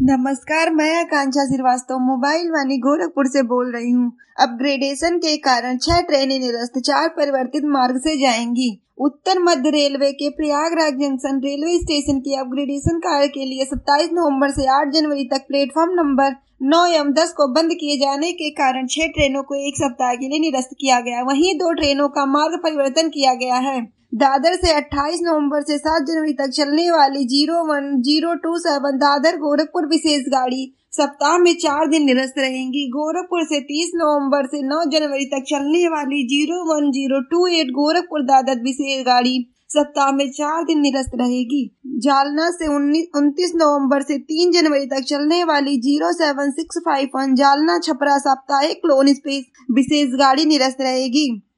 नमस्कार, मैं आकांक्षा श्रीवास्तव मोबाइल वाणी गोरखपुर से बोल रही हूँ। अपग्रेडेशन के कारण 6 ट्रेनें निरस्त, 4 परिवर्तित मार्ग से जाएंगी। उत्तर मध्य रेलवे के प्रयागराज जंक्शन रेलवे स्टेशन के अपग्रेडेशन कार्य के लिए 27 नवंबर से 8 जनवरी तक प्लेटफॉर्म नंबर 9 एवं 10 को बंद किए जाने के कारण 6 ट्रेनों को एक सप्ताह के लिए निरस्त किया गया। वहीं 2 ट्रेनों का मार्ग परिवर्तन किया गया है। दादर से 28 नवंबर से 7 जनवरी तक चलने वाली 01027 दादर गोरखपुर विशेष गाड़ी सप्ताह में 4 दिन निरस्त रहेंगी। गोरखपुर से 30 नवंबर से 9 जनवरी तक चलने वाली 01028 गोरखपुर दादर विशेष गाड़ी सप्ताह में 4 दिन निरस्त रहेगी। जालना से 29 नवंबर से 3 जनवरी तक चलने वाली 07651 जालना छपरा साप्ताहिक लोन स्पेस विशेष गाड़ी निरस्त रहेगी।